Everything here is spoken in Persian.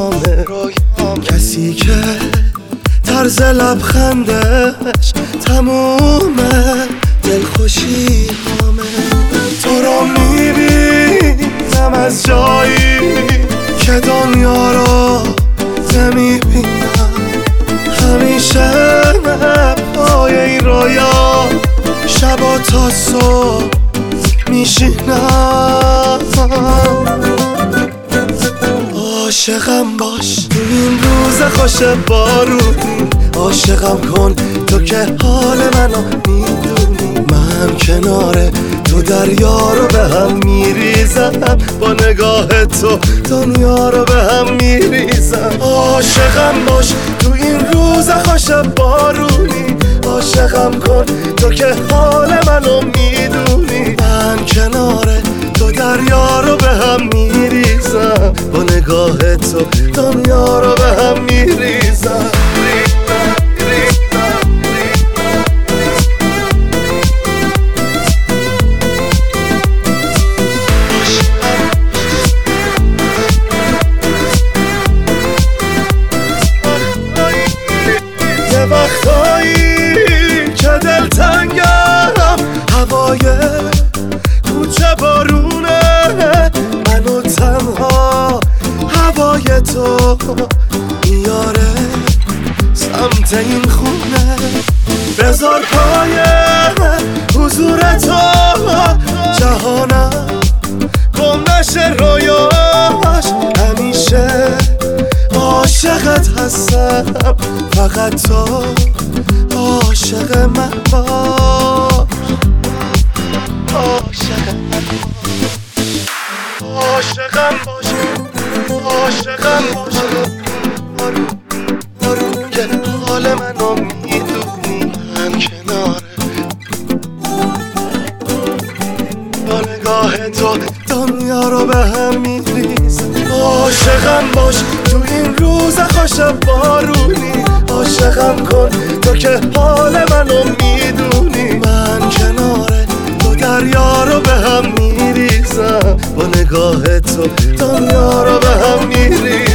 رویامه کسی که طرز لبخندش تمومه دلخوشی همه. تو رو میبینم از جایی که دنیا رو نمیبینم، همیشه پای این رویا شبا تا صبح میشینم. عاشقم باش تو این روز خوش بارونی، عاشقم کن تو که حال منو میدونی. من کنار تو دریا رو به هم میریزم، با نگاه تو دنیا رو به هم میریزم. عاشقم باش تو این روز خوش بارونی، عاشقم کن تو که حال منو میدونی. من کنار تو دریا رو به هم میریزم، با نگاه تو دنیا رو به هم میریزم. یه وقتایی که دلتنگم، هوای کوچه بارونه منو تنها، هوای تو میاره سمت این خونه. بذار پای حضور تو جهانم گم نشه رویاش، همیشه عاشقت هستم، فقط تو عاشق من باش. عاشق من باش، عاشقم باش، عاشقم باش. آروم که حال منو میدونی، من کناره با نگاه تو دنیا رو به هم میریزم. عاشقم باش تو این روز خوش بارونی، عاشقم کن تو که حال منو میدونی. من کنار تو دریا رو به هم میریزم، با نگاه تو دنیا رو به هم میریزم.